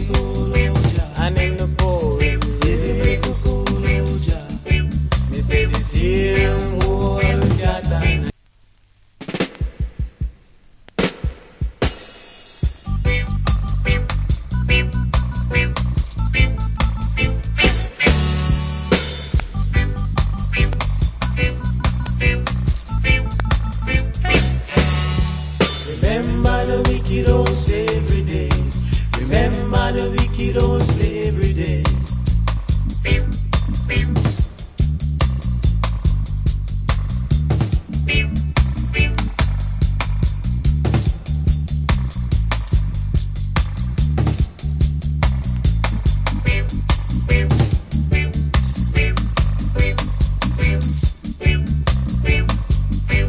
And in the pouring rain, me say the same old cat and remember the wicked old slavery days. Remember the wicked old slavery days.